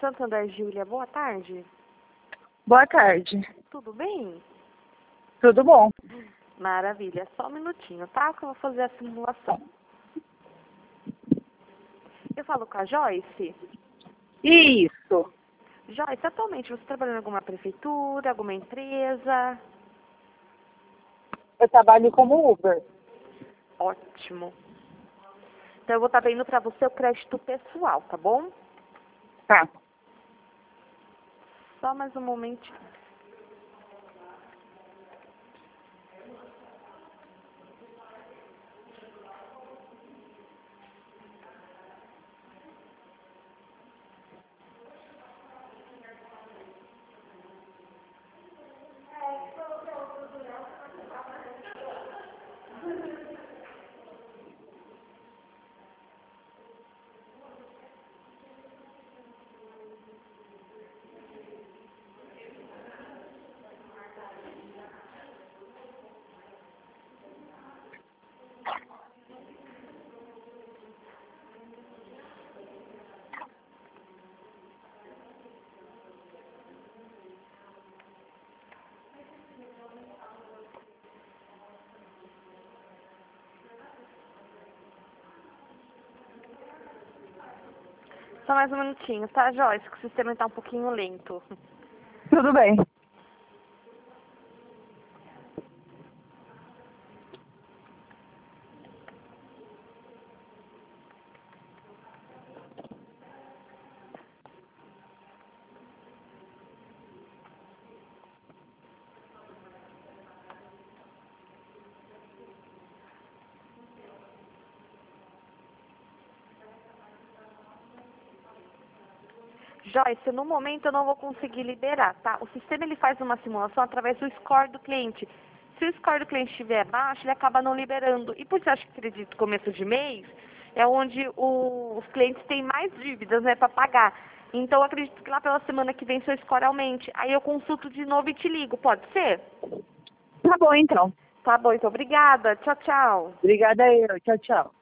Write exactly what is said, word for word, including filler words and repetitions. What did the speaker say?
Santander, Júlia, boa tarde. Boa tarde. Tudo bem? Tudo bom? Maravilha, só um minutinho, tá? Que eu vou fazer a simulação. Eu falo com a Joyce. Isso. Joyce, atualmente você trabalha em alguma prefeitura, alguma empresa? Eu trabalho como Uber. Ótimo. Então eu vou estar vendo para você o crédito pessoal, tá bom? Tá. Só mais um momentinho. Só mais um minutinho, tá, Joyce? Que o sistema está um pouquinho lento. Tudo bem. Joyce, no momento eu não vou conseguir liberar, tá? O sistema ele faz uma simulação através do score do cliente. Se o score do cliente estiver baixo, ele acaba não liberando. E por isso eu acho que acredito começo de mês é onde o, os clientes têm mais dívidas, né, para pagar. Então eu acredito que lá pela semana que vem seu score aumente. Aí eu consulto de novo e te ligo, pode ser? Tá bom, então. Tá bom, então obrigada. Tchau, tchau. Obrigada eu. Tchau, tchau.